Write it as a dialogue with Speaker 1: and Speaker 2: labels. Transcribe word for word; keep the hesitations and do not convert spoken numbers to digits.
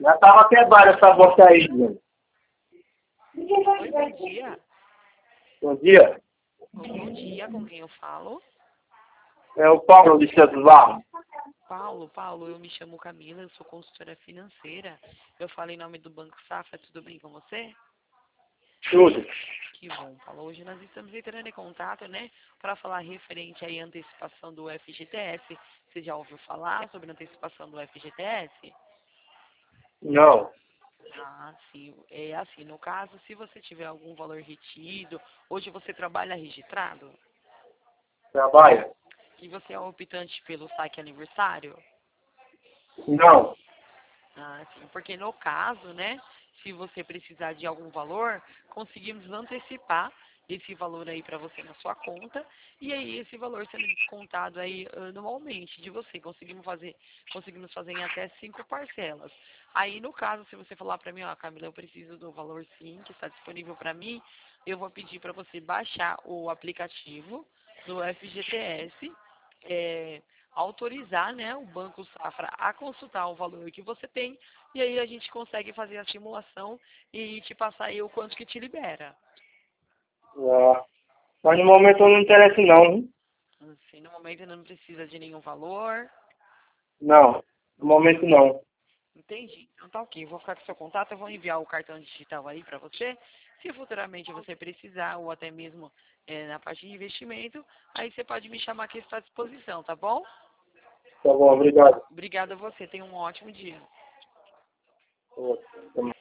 Speaker 1: Já tava quebrada essa bosta aí, velho.
Speaker 2: Oi, bom dia.
Speaker 1: Bom dia.
Speaker 2: Bom dia, com quem eu falo?
Speaker 1: É o Paulo de Santos Barros.
Speaker 2: Paulo, Paulo, eu me chamo Camila, eu sou consultora financeira. Eu falo em nome do Banco Safra, tudo bem com você?
Speaker 1: Tudo.
Speaker 2: Que bom, Paulo. Hoje nós estamos entrando em contato, né, para falar referente aí à antecipação do F G T S. Você já ouviu falar sobre a antecipação do F G T S?
Speaker 1: Não.
Speaker 2: Ah, sim. É assim, no caso, se você tiver algum valor retido, hoje você trabalha registrado
Speaker 1: Trabalha?
Speaker 2: e você é optante pelo saque aniversário?
Speaker 1: Não.
Speaker 2: Ah, sim, porque no caso, né, se você precisar de algum valor, conseguimos antecipar esse valor aí para você na sua conta e aí esse valor sendo descontado aí anualmente de você. Conseguimos fazer, conseguimos fazer em até cinco parcelas. Aí no caso, se você falar para mim, ó, Camila, eu preciso do valor sim, que está disponível para mim, eu vou pedir para você baixar o aplicativo do F G T S, é, autorizar, né, o Banco Safra a consultar o valor que você tem e aí a gente consegue fazer a simulação e te passar aí o quanto que te libera.
Speaker 1: Ah, mas no momento eu não interessa não. Hein?
Speaker 2: Assim, no momento não precisa de nenhum valor.
Speaker 1: Não. No momento não.
Speaker 2: Entendi. Então tá ok. Eu vou ficar com seu contato, eu vou enviar o cartão digital aí para você. Se futuramente você precisar, ou até mesmo é, na parte de investimento, aí você pode me chamar que está à disposição, tá bom?
Speaker 1: Tá bom, obrigado.
Speaker 2: Obrigada a você. Tenha um ótimo dia.
Speaker 1: Tá bom.